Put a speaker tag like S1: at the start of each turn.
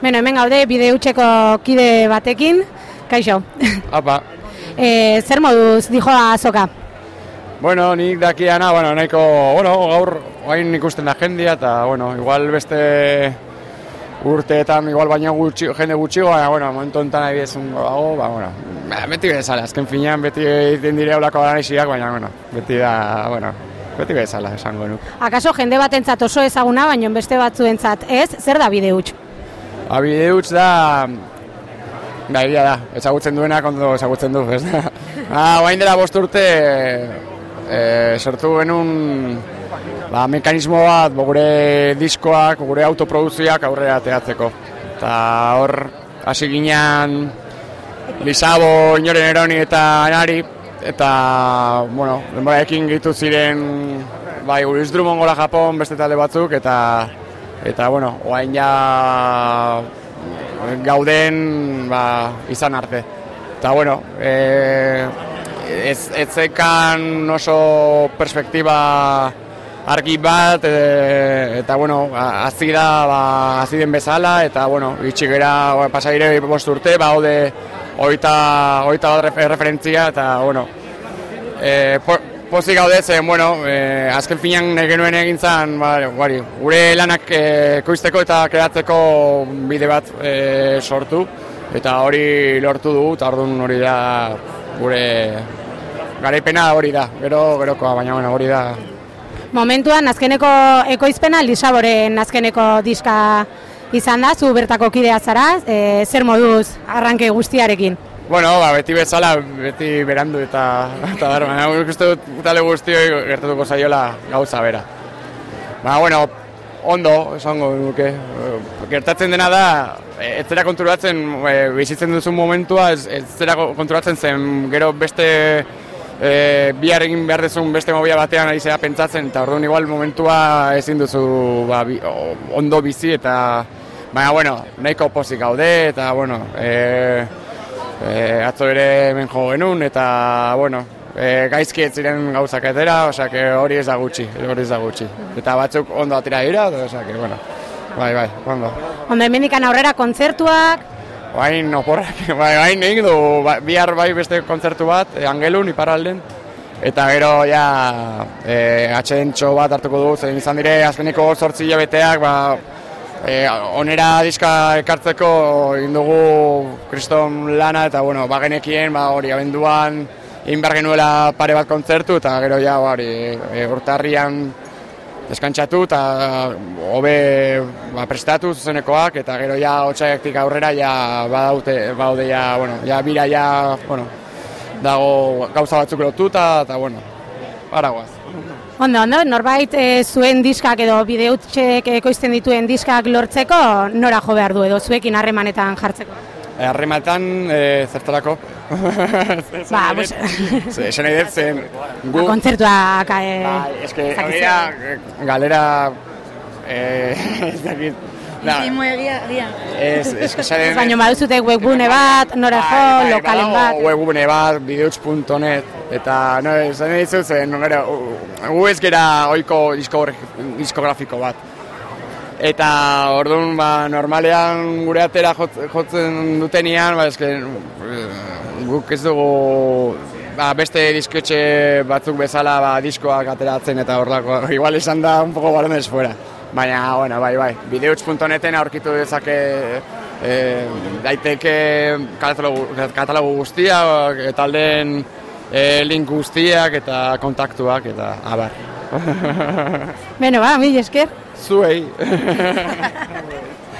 S1: Beno, hemen gaude Bideutxeko kide batekin, kaixo.
S2: Apa.
S1: Zer moduz dijoa azoka?
S2: Bueno, nik dakiana, nahiko, gaur hain ikusten da jendia, eta, igual beste urteetan, igual baina jende gutxigo, baina, momentu enten nahi bezun gago, beti bezala, azken finean beti egiten dire olako analiziak, baina, beti da, beti bezala, esango nuk.
S1: Akaso jende batentzat oso ezaguna, baina beste batzuentzat ez, zer da Bideutx?
S2: Bideutx da, egia da, ezagutzen duenak ondo ezagutzen du, ez da. Oain dela 5 urte, sortu genuen mekanismo bat gure diskoak, gure autoproduzioak aurrera ateratzeko. Eta hor, hasi ginean Lisabo, Inoren Eroni eta Anari, eta, denboraekin gehitu ziren Uriz Drumongola Japon beste talde batzuk, eta oain ja gauden izan arte. Eta, ez zekan oso perspektiba argi bat, eta, hazi den bezala, eta, itxik gara pasaire 5 urte, haude 20 bat referentzia, eta, pozik gaude zen, azken finean genuen egin zen, gure lanak ekoizteko eta kreatzeko bide bat sortu, eta hori lortu dugu, eta orduan hori da gure garaipena hori da, gerokoa, baina hori da.
S1: Momentuan, azkeneko ekoizpena, Lisaboren azkeneko diska izan da, zu bertako kidea zara, zer moduz arranke guztiarekin?
S2: Beti bezala, beti berandu eta baina uste dut tale guztioi gertatuko zaiola gauza bera. Ondo, esango duke. Gertatzen dena da, ez zera konturatzen, bizitzen duzun momentua, ez zera konturatzen zen, gero beste bihar egin behar duzun beste mobila batean ari zera pentsatzen, eta orduan igual momentua ezin duzu ondo bizi, eta baina, nahiko pozik gaude, eta, atzo ere hemen jo genuen, eta, gaizki ez ziren gauzak atera, hori ez da gutxi, Eta batzuk ondo atera dira, bai, ondo.
S1: Ondo, hemendikan aurrera kontzertuak?
S2: Bain oporrak, bain egin du, bihar bai beste kontzertu bat, Angelun, Iparralden, eta gero, atxeden bat hartuko du, zen izan dire, azkeneko 8 hilabeteak, onera diska ekartzeko egin dugu kriston lana, eta, bagenekien, hori abenduan, egin behar genuela pare bat kontzertu, eta gero urtarrian deskantxatu eta hobe prestatu zuzenekoak, eta gero otsailetik aurrera badaude bira dago gauza batzuk lotuta, eta paragoaz.
S1: Ondo, norbait zuen diskak edo Bideutxek ekoizten dituen diskak lortzeko nora jo behar du edo zuekin harremanetan jartzeko?
S2: Harremanetan zertarako? Esan nahi dut zen...
S1: Kontzertuak...
S2: Galera... Ez dakit...
S3: Intimo egia.
S1: Baina baduzute webgune bat, nora jo, lokalen bat...
S2: Webgune bat, bideutx.net, eta esan nahi dut zen, gu ez gera oiko diskografiko bat. Eta orduan, normalean gure atera jotzen dutenean, guk ez dugu beste diskotxe batzuk bezala diskoak ateratzen eta horrelako, igual esan da un poco balones fuera. Baina, bai, bideutx.neten aurkitu dezake daiteke katalogu guztiak, taldeen link guztiak eta kontaktuak eta abar.
S1: Beno, mil esker.
S2: Zuei.